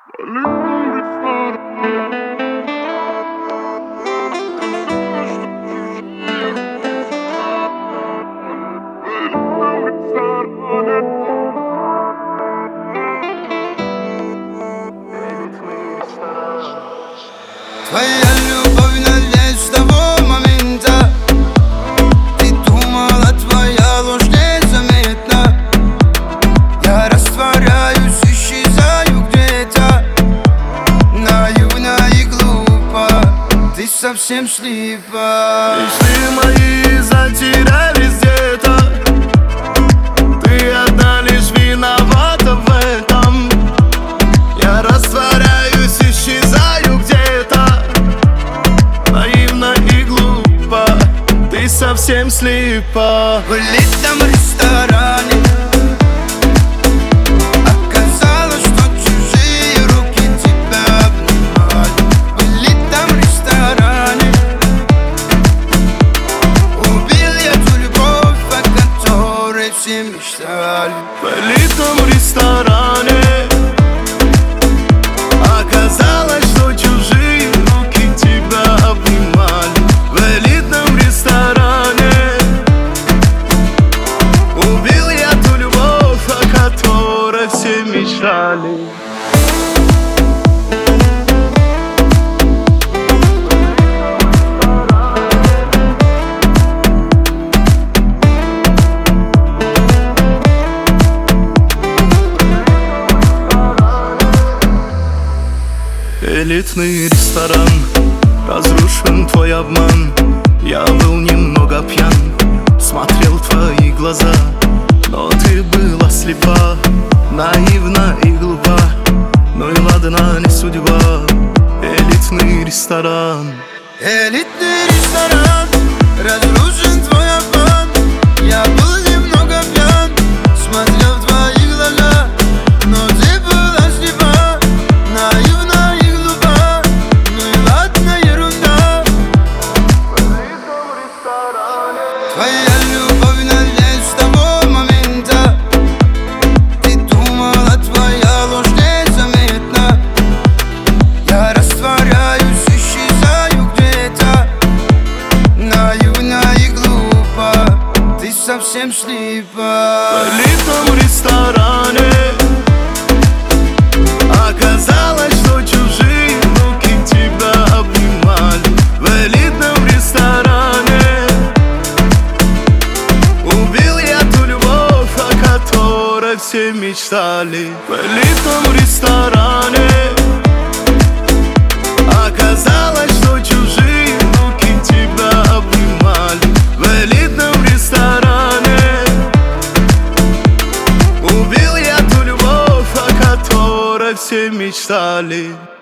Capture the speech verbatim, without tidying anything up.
Твоя любовь надеюсь с того момента. Ты думала, твоя ложь незаметна. Я растворяюсь, исчезаю где-то. Наивно и глупо, ты совсем слепа. Мечты мои затерялись где-то. Ты одна лишь виновата в этом. Я растворяюсь, исчезаю где-то. Наивно и глупо, ты совсем слепа. В элитном ресторане оказалось, что чужие руки тебя обнимали. В элитном ресторане убил я ту любовь, о которой все мечтали. В элитном ресторане оказалось, что чужие руки тебя обнимали. В элитном ресторане убил я ту любовь, о которой все мечтали. Элитный ресторан, разрушен твой обман. Я был немного пьян, смотрел в твои глаза, но ты была слепа, наивна и глупа. Ну и ладно, не судьба. Элитный ресторан. Элитный ресторан, разрушен твой обман. Я был немного пьян, смотрел в твои глаза, но ты была слепа, наивна и глупа. Ну и ладно, ерунда. Твоя любовь надеюсь с того момента. Ты думала, твоя ложь незаметна. Я растворяюсь, исчезаю где-то. Наивна и глупо, ты совсем слепа. В элитном ресторане оказалось, что чужие руки тебя обнимали. В элитном ресторане убил я ту любовь, о которой все мечтали. В элитном ресторане оказалось, что чужие руки тебя обнимали. В элитном ресторане убил я ту любовь, о которой все мечтали.